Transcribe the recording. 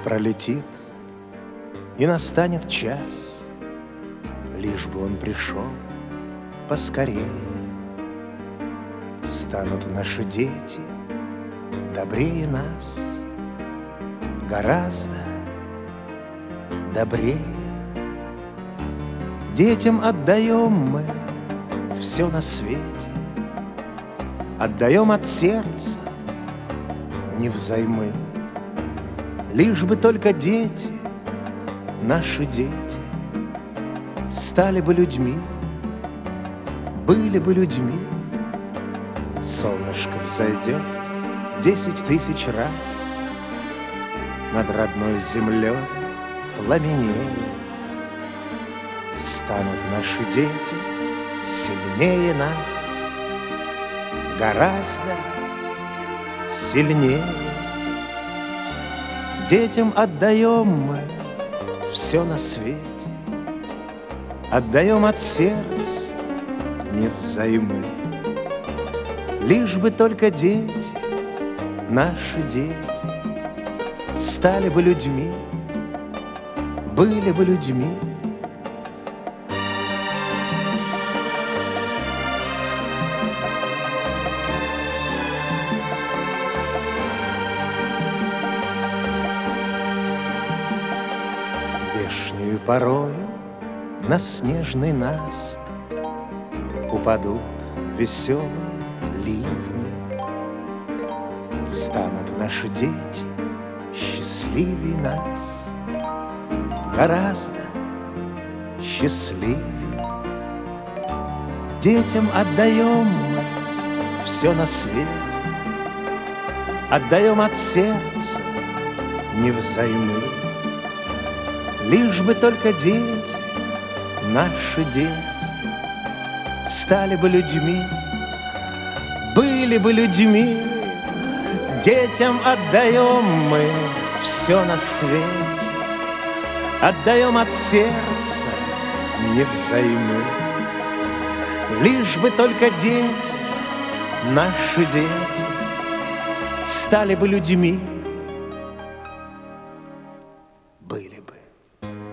пролетит, и настанет час, лишь бы он пришел поскорее. Станут наши дети добрее нас, гораздо добрее. Детям отдаем мы все на свете, отдаем от сердца невзаймы. Лишь бы только дети, наши дети, стали бы людьми, были бы людьми. Солнышко взойдет 10 тысяч раз, над родной землей пламенея. Станут наши дети сильнее нас, гораздо сильнее. Детям отдаем мы все на свете, отдаем от сердца невзаймы. Лишь бы только дети, наши дети, стали бы людьми, были бы людьми. Вешнею порою на снежный наст упадут веселые ливни. Станут наши дети счастливее нас, гораздо счастливее. Детям отдаем мы все на свете, отдаем от сердца невзаймы. Лишь бы только дети, наши дети, стали бы людьми, были бы людьми. Детям отдаем мы все на свете, отдаем от сердца невзаймы. Лишь бы только дети, наши дети, стали бы людьми, были бы